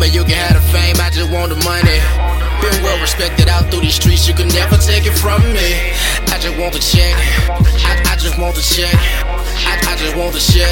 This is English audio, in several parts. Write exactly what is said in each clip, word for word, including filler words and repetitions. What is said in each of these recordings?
Homie, you can have the fame, I just want the money. Been well respected out through these streets, you can never take it from me. I just want the check, I, I just want the check, I, I just want the check.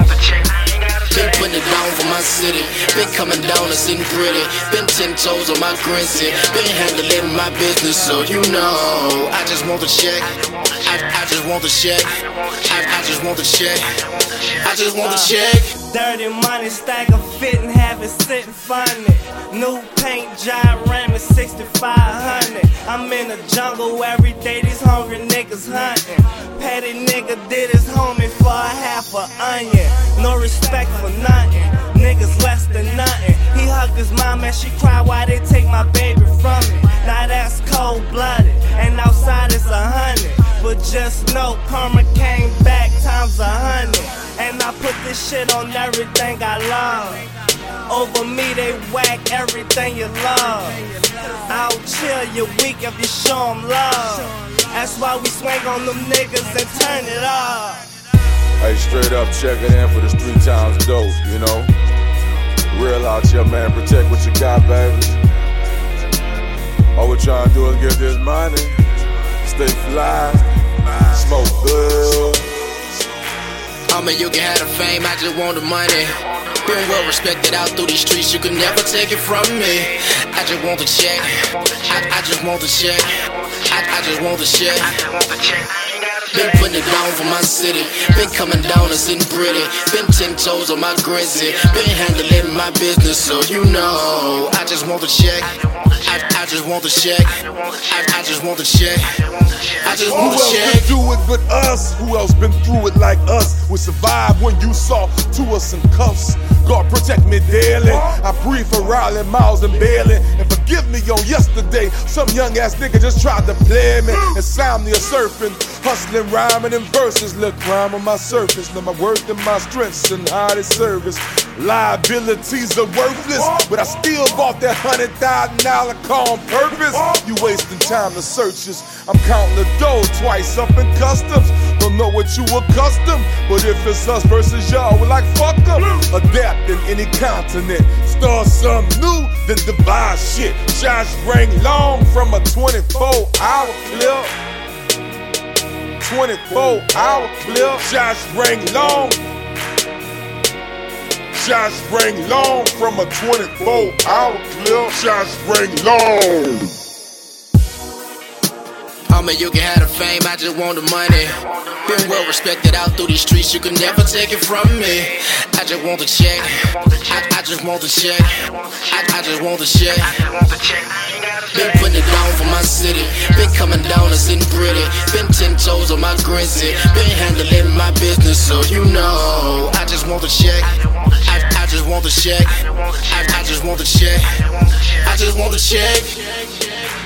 Been putting it down for my city, been coming down and sitting pretty, been ten toes on my grizzly, been handling my business, so you know. I just want the check, I, I just want the check, I, I just want the check, I just want the check. Dirty money, stack of fit and have it sitting funny. New paint job, Ram is sixty-five hundred. I'm in the jungle every day, these hungry niggas hunting. Petty nigga did his homie for a half a onion. No respect for nothing, niggas less than nothing. He hugged his mom and she cried why they take my baby from me. Now that's cold-blooded, and outside it's a hundred. But just know karma came back times a hundred. And I put this shit on everything I love. Over me they whack everything you love. I'll chill you weak if you show them love. That's why we swing on them niggas and turn it up. Hey, straight up checking in for this three times dope, you know. Real out here, man, protect what you got, baby. All we're trying to do is get this money. Stay fly, smoke good. Homie, you can have the fame, I just want the money. Been well respected out through these streets, you can never take it from me. I just want the check, I, I just want the check, I, I just want the check. Been putting it down for my city, been coming down and sitting pretty, been ten toes on my grizzly, been handling my business, so you know. I just want the check, I, I just want the check, I, I just want the check, I just want the check. Who else been through it but us? Who else been through it like us? We survived when you saw two us in cuffs. God protect me daily. I breathe for Riley, Miles, and Bailey. And forgive me on yesterday, some young ass nigga just tried to play me and sound me a surfing, hustling, rhyming in verses. Look, rhyme on my surface. Know my worth and my strengths and how they service. Liabilities are worthless, but I still bought that hundred thousand dollar car on purpose. You wasting time to search us. I'm counting the dough twice up in customs. Don't know what you accustomed, but if it's us versus y'all, we're like fuck them. Adapt in any continent, start something new, then divide shit. Shots ring long from a twenty-four hour clip. twenty-four hour clip. Shots ring long. Shots ring long from a twenty-four hour clip. Shots ring long. Homie, you can have the fame, I just want the money. Been well respected out through these streets, you can never take it from me. I just want the check, I, I just want the check, I, I just want the check. Been putting it down for my city, been coming down and sitting pretty, been ten toes on my grizzly, been handling my business, so you know. I just want the check, I, I just want the check, I, I just want the check, I just want the check.